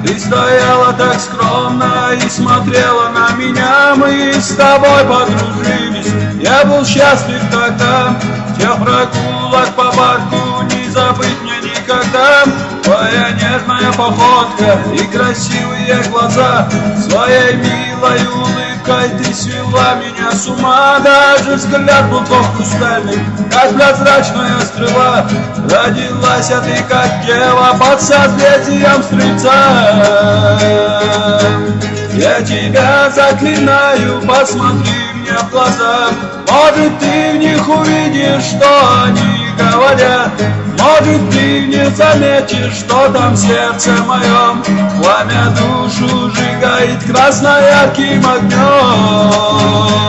Ты стояла так скромно и смотрела на меня. Мы с тобой подружились, я был счастлив тогда. Тех прогулок по парку не забыть мне никогда. Твоя нежная походка и красивые глаза, своей милой улыбкой ты свела меня с ума. Даже взгляд был тот хрустальный, как прозрачная стрела. Родилась ты как дева под созвездием Стрельца. Я тебя заклинаю, посмотри мне в глаза. Может, ты в них увидишь, что они говорят. Может, ты не заметишь, что там в сердце моем пламя душу сжигает красно-ярким огнем.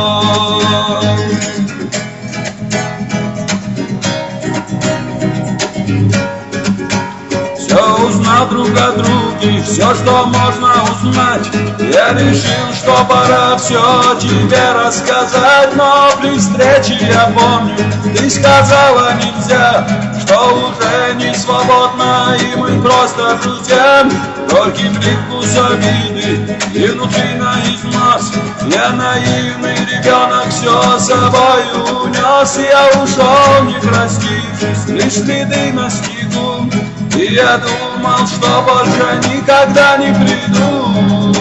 Все узнал друг о друге, все, что можно узнать. Я решил, что пора все тебе рассказать. Но при встрече я помню, ты сказала нельзя, что уже не свободно и мы просто друзья. Горький привкус обиды и внутри на износ. Я наивный ребенок все с собой унес. Я ушел, не простившись, лишь следы на снегу. И я думал, что больше никогда не приду.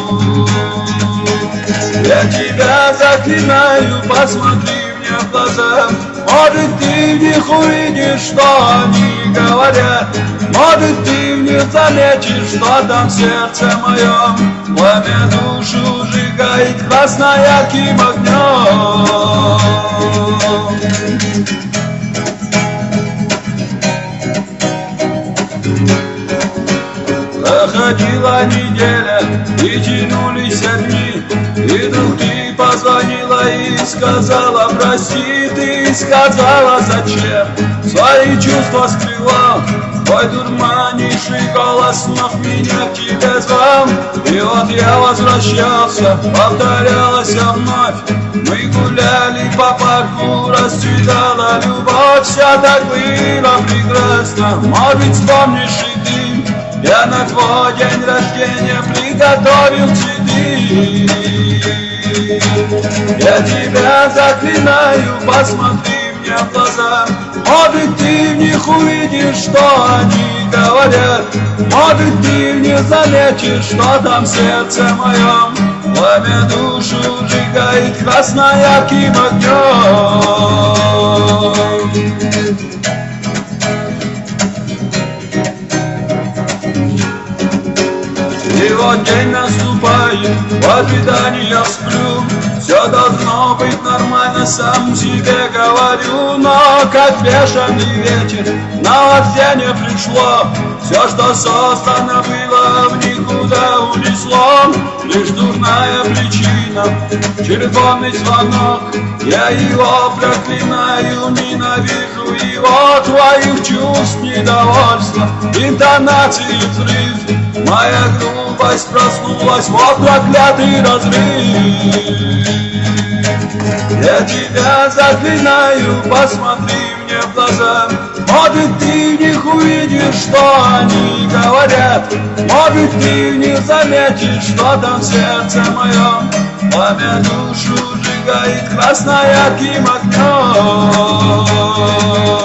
Я тебя заклинаю, посмотри мне в глаза. Может, ты в них увидишь, что они говорят. Может, ты в них заметишь, что там в сердце моем пламя душу сжигает красно-ярким огнем. Проходила неделя и тянулись дни, и вдруг ты позвонила и сказала прости. Ты сказала зачем, свои чувства скрывал. Твой дурманивший голос вновь меня к тебе звал. И вот я возвращался, повторялось вновь. Мы гуляли по парку, расцветала любовь. Все так было прекрасно, может, вспомнишь и ты. Я на твой день рождения приготовил цветы. Я тебя заклинаю, посмотри мне в глаза. Может, ты в них увидишь, что они говорят. Может, ты в них заметишь, что там в сердце моем пламя душу сжигает красно-ярким огнем. И вот день наступает, в ожидании я сплю. Все должно быть нормально, сам себе говорю. Но как бешеный ветер, наваждение пришло. Все, что создано было, в никуда унесло. Лишь дурная причина, телефонный звонок. Я его проклинаю, ненавижу его. Твоих чувств недовольство, интонации взрыв. Моя грубость проснулась, вот проклятый разрыв. Я тебя заклинаю, посмотри мне в глаза. Может, ты в них увидишь, что они говорят. Может, ты в них заметишь, что там в сердце моем пламя душу сжигает красно-ярким огнем.